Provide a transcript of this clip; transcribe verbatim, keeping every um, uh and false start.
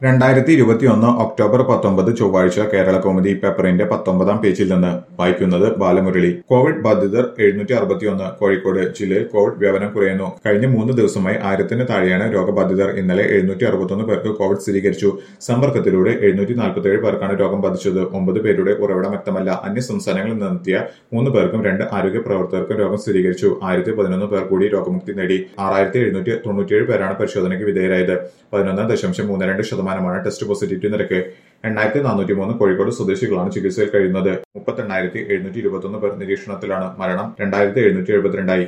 രണ്ടായിരത്തി ഇരുപത്തിയൊന്ന് ഒക്ടോബർ പത്തൊമ്പത് ചൊവ്വാഴ്ച കേരള കൗമുദി പേപ്പറിന്റെ പത്തൊമ്പതാം പേജിൽ നിന്ന് വായിക്കുന്നത് ബാലമുരളി. കോവിഡ് ബാധിതർ എഴുന്നൂറ്റി അറുപത്തിയൊന്ന്. കോഴിക്കോട് ജില്ലയിൽ കോവിഡ് വ്യാപനം കുറയുന്നു. കഴിഞ്ഞ മൂന്ന് ദിവസമായി ആയിരത്തിന് താഴെയാണ് രോഗബാധിതർ. ഇന്നലെ എഴുന്നൂറ്റി അറുപത്തൊന്ന് പേർക്ക് കോവിഡ് സ്ഥിരീകരിച്ചു. സമ്പർക്കത്തിലൂടെ എഴുന്നൂറ്റി നാൽപ്പത്തിയേഴ് പേർക്കാണ് രോഗം ബാധിച്ചത്. ഒമ്പത് പേരുടെ ഉറവിടം വ്യക്തമല്ല. അന്യ സംസ്ഥാനങ്ങളിൽ നിന്നെത്തിയ മൂന്ന് പേർക്കും രണ്ട് ആരോഗ്യ പ്രവർത്തകർക്കും രോഗം സ്ഥിരീകരിച്ചു. ആയിരത്തി പതിനൊന്ന് പേർ കൂടി രോഗമുക്തി നേടി. ആറായിരത്തി എഴുന്നൂറ്റി തൊണ്ണൂറ്റിയേഴ് പേരാണ് പരിശോധനയ്ക്ക് വിധേയരായത്. പതിനൊന്ന് ദശാംശം മൂന്ന് രണ്ട് ശതമാനമാണ് ടെസ്റ്റ് പോസിറ്റിവിറ്റി നിരക്ക്. എണ്ണായിരത്തി നാനൂറ്റി മൂന്ന് കോഴിക്കോട് സ്വദേശികളാണ് ചികിത്സയിൽ കഴിയുന്നത്. മുപ്പത്തെണ്ണായിരത്തി എഴുന്നൂറ്റി ഇരുപത്തൊന്ന് പേർ നിരീക്ഷണത്തിലാണ്. മരണം രണ്ടായിരത്തി എഴുന്നൂറ്റി എഴുപത്തിരണ്ടായി.